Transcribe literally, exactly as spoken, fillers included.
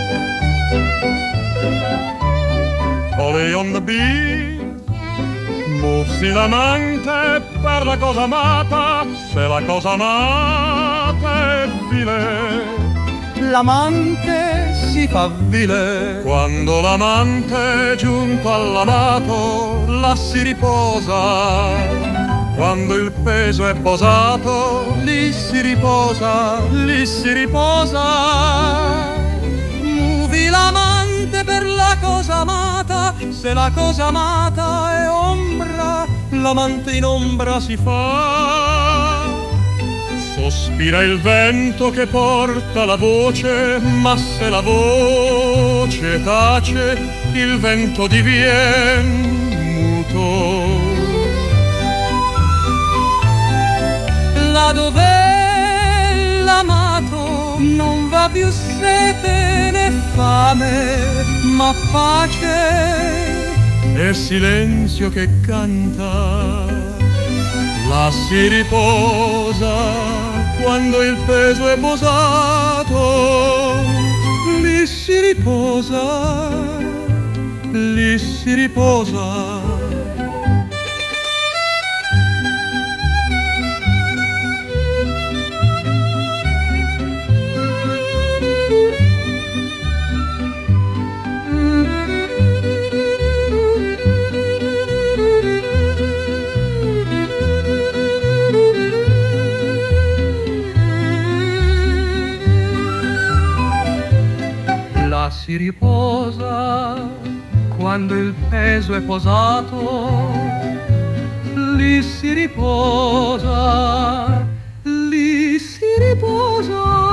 Holly on the beach, muoversi l'amante per la cosa amata, se la cosa amata è vile. L'amante si fa vile quando l'amante giunto all'amato là si riposa. Quando il peso è posato, lì si riposa, lì si riposa. Muovi l'amante per la cosa amata, se la cosa amata è ombra, l'amante in ombra si fa. Sospira il vento che porta la voce, ma se la voce tace, il vento divien muto. Là dove l'amato non va più sete né fame, ma pace e silenzio che canta. Là si riposa quando il peso è posato, lì si riposa, lì si riposa. Si riposa quando il peso è posato, lì si riposa, lì si riposa.